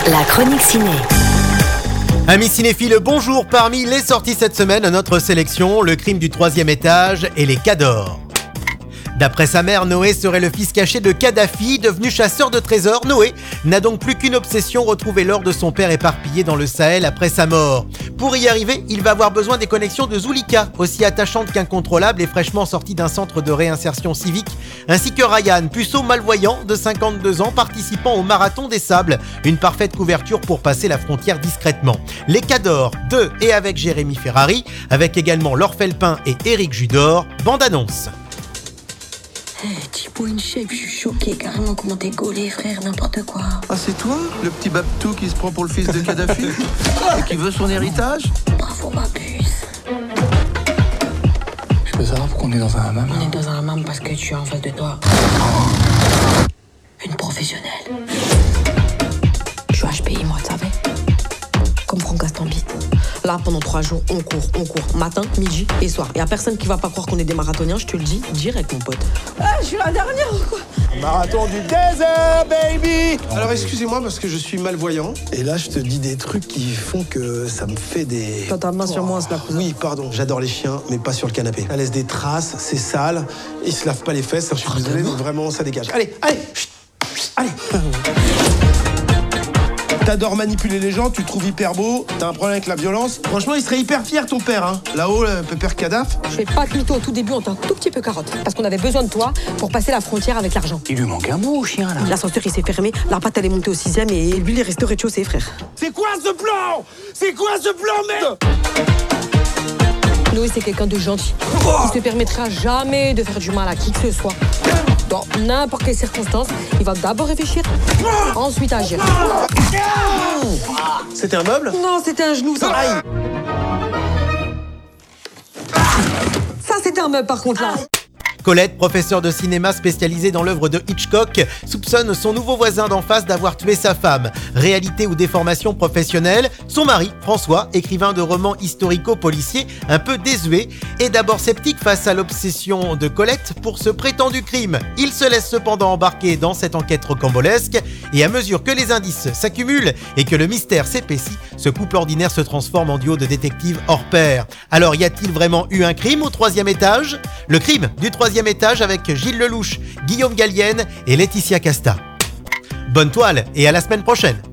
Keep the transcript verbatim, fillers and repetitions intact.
La chronique ciné. Amis cinéphiles, bonjour. Parmi les sorties cette semaine, notre sélection, Le crime du troisième étage et Les Cadors. D'après sa mère, Noé serait le fils caché de Kadhafi, devenu chasseur de trésors. Noé n'a donc plus qu'une obsession, retrouver l'or de son père éparpillé dans le Sahel après sa mort. Pour y arriver, il va avoir besoin des connexions de Zulika, aussi attachante qu'incontrôlable et fraîchement sortie d'un centre de réinsertion civique, ainsi que Ryan, puceau malvoyant de cinquante-deux ans, participant au Marathon des Sables, une parfaite couverture pour passer la frontière discrètement. Les Cadors, de et avec Jérémy Ferrari, avec également Laure Felpin et Éric Judor, bande-annonce. Hey, Thibaut InShape, je suis choquée carrément comment t'es gaulé, frère, n'importe quoi. Ah, c'est toi, le petit Babtou qui se prend pour le fils de Kadhafi et qui veut son héritage? Bravo, ma puce. Je peux savoir pourquoi on est dans un hammam? On est dans un hammam parce que tu as en face de toi une professionnelle. Je suis H P I, moi, tu savais? Comme Franck Gastambide. Là, pendant trois jours, on court, on court, matin, midi et soir. Il n'y a personne qui va pas croire qu'on est des marathoniens, je te le dis, direct, mon pote. Ah, je suis la dernière ou quoi? Marathon du désert, baby! Alors, excusez-moi parce que je suis malvoyant. Et là, je te dis des trucs qui font que ça me fait des... T'as ta main sur moi, Snap. Oui, pardon, j'adore les chiens, mais pas sur le canapé. Ça laisse des traces, c'est sale, ils se lavent pas les fesses, je suis désolé, mais vraiment, ça dégage. Allez, allez, chut, chut, allez! T'adores manipuler les gens, tu te trouves hyper beau, t'as un problème avec la violence. Franchement, il serait hyper fier, ton père, hein. Là-haut, le pépère Kadhafi. Je fais pas de mytho, au tout début, on t'a un tout petit peu carotte. Parce qu'on avait besoin de toi pour passer la frontière avec l'argent. Il lui manque un mot au chien, là. L'ascenseur, il s'est fermé, la patte, elle est montée au sixième et lui, il est resté au rez-de-chaussée, frère. C'est quoi ce plan? C'est quoi ce plan, merde? Noé, c'est quelqu'un de gentil. Il se permettra jamais de faire du mal à qui que ce soit. Dans n'importe quelle circonstance, il va d'abord réfléchir, ensuite agir. C'était un meuble? Non, c'était un genou, ça. Aïe. Ça, c'était un meuble, par contre, là. Colette, professeure de cinéma spécialisée dans l'œuvre de Hitchcock, soupçonne son nouveau voisin d'en face d'avoir tué sa femme. Réalité ou déformation professionnelle, son mari, François, écrivain de romans historico-policiers un peu désuet, est d'abord sceptique face à l'obsession de Colette pour ce prétendu crime. Il se laisse cependant embarquer dans cette enquête rocambolesque et à mesure que les indices s'accumulent et que le mystère s'épaissit, ce couple ordinaire se transforme en duo de détectives hors pair. Alors y a-t-il vraiment eu un crime au troisième étage? Le crime du troisième étage avec Gilles Lelouch, Guillaume Gallienne et Laetitia Casta. Bonne toile et à la semaine prochaine.